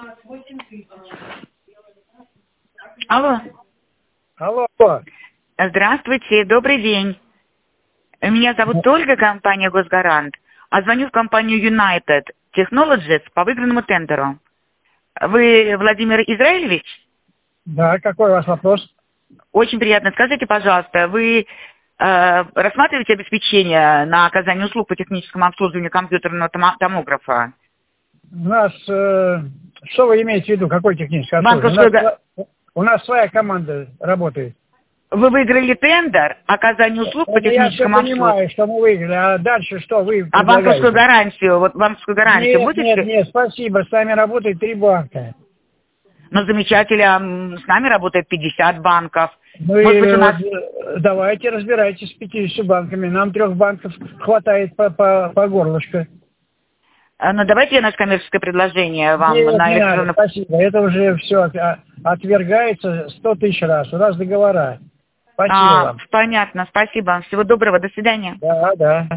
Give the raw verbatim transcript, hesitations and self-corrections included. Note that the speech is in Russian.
Алло. Алло. Здравствуйте, добрый день. Меня зовут Ольга, компания «Госгарант», а звоню в компанию United Technologies по выигранному тендеру. Вы Владимир Израилевич? Да, какой у вас вопрос? Очень приятно. Скажите, пожалуйста, вы э, рассматриваете обеспечение на оказание услуг по техническому обслуживанию компьютерного томо томографа? У нас, э, что вы имеете в виду, какой технический обслуживание? У нас, у нас своя команда работает. Вы выиграли тендер оказание услуг по техническому обслуживанию? Я понимаю, что мы выиграли, а дальше что вы А банковскую гарантию, вот банковскую гарантию нет, будете? Нет, нет, спасибо, с нами работает три банка. Ну, замечательно, с нами работает пятьдесят банков. Ну, Может быть, у нас... Давайте разбирайтесь с пятьюдесятью банками, нам трех банков хватает по, по, по горлышко. Ну, давайте я наше коммерческое предложение вам нет, на не электронном... надо, спасибо, это уже все отвергается сто тысяч раз, у нас договора. Спасибо а, вам. Понятно, спасибо. Всего доброго, до свидания. Да, да.